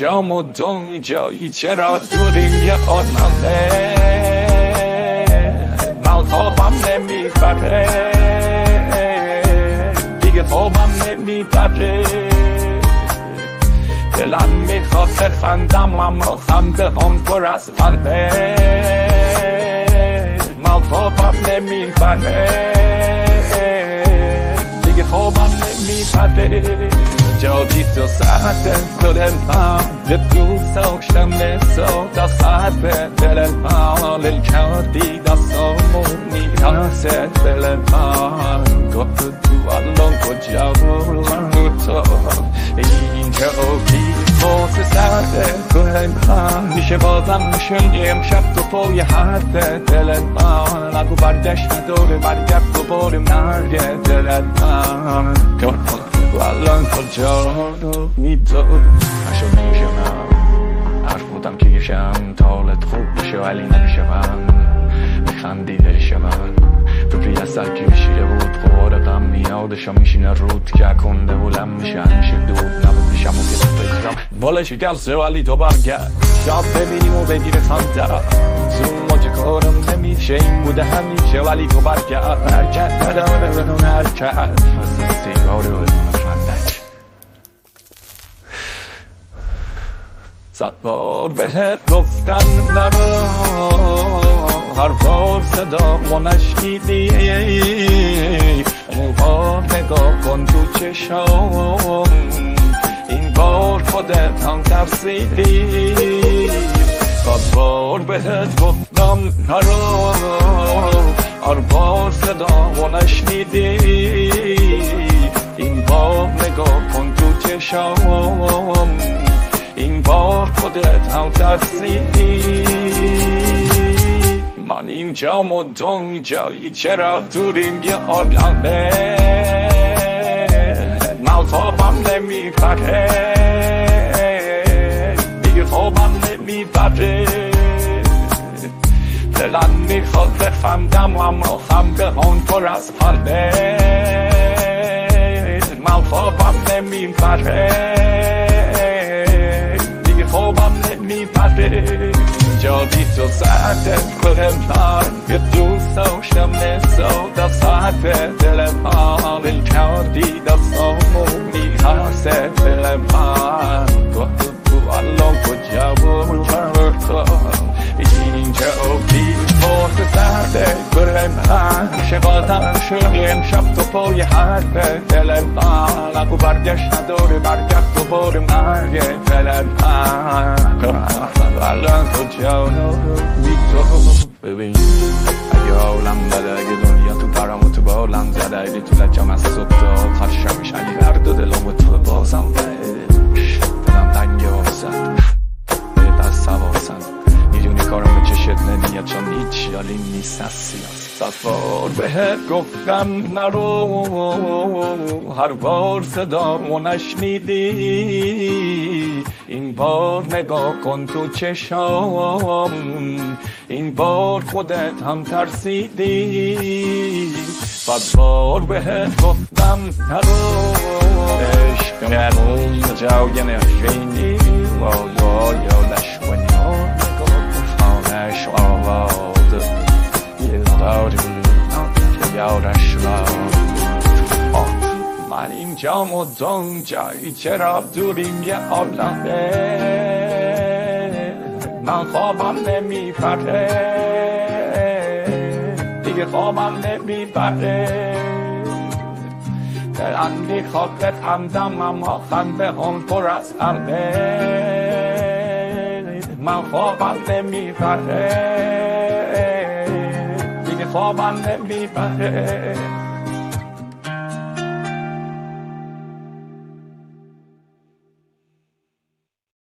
اینجا مدام جایی چرا دوریم یه آدمه من خوابم نمیبره دیگه خوابم نمیبره دلم میخواد بخندم اما خنده هم پر از قلبه من خوابم نمیبره دیگه خوابم نمیبره جادی تو ساعت دلم به دوست داشتم مثل دستت به دلم حال کردی دستامونی دست دلم گفت تو الان کجا تو اینجا بی واسه سرد دلم میشه بازم شنیم شب تو پای حرف دلم نگو برگشت نداره برگرد دوباره مرگ دلم الان کجا میدو نشو نمیشم حرف بودم که یشم تالت خوب بشه ولی نمیشم میخندی دلشم تو پی از سرکی شیره بود قوارقم میادشم میشینه رود که کنده بولم میشه همیشه دود نبود میشم و که بگیرم بالشی گلسه ولی تو برگرد شاب ببینیم و بگیره خنده تو ماجه کارم نمیشه این بوده همیشه ولی تو برگرد حرکت نداره بدون حرکت سیگار رو صد بار بهت گفتن نرو هر بار صدا و نشنیدی اون بار نگاه کن تو چشام این بار خودت هم ترسیدی صد بار بهت گفتم نرو هر بار صدا و نشنیدی این بار نگاه کن تو چشام این بار خودت هم ترسیدی من اینجا مدام جایی چرا دوریم یه عالمه من خوابم نمیبره دیگه خوابم نمیبره دلم میخواد بخندم اما خنده هم پر از قلبه من خوابم نمیبره خوابم نمیبره جادی تو ساعت دلم یه دوست داشتم مثل دستت دلم حال کردی دستامونی هست دلم گفت تو الان کجا بود تو اینجا بی واسه سرد دلم میشه بازم شدیم شب تو پای حرف دلم نگو برگشت نداره برگرد دوباره مرگ دلم الان کجا میتو ببین اگه حالم بده اگه دنیا تو پرم و تو بالم زده اگه تو لجم از صبح تا آخر شبش اگه هر دو دلم و تو بازم بهش دلم تنگه آسد بهت از سواسم میدونی کارم به چشت نمیاد چون هیچ یالی نیست از سیاست صد بار بهت گفتم نرو هر بار صدا و نشنیدی این بار نگاه کن تو چشام این بار خودت هم ترسیدی صد بار بهت گفتم نرو عشق نرون جای نخینی یادش کنی خانش آواد یاداری که یادش من اینجا مدام جایی چرا دوریم یه عالمه من خوابم نمیبره دیگه خوابم نمیبره دلم میخواد بخندم اما خنده هم پر از قلبه من خوابم نمیبره دیگه خوابم نمیبره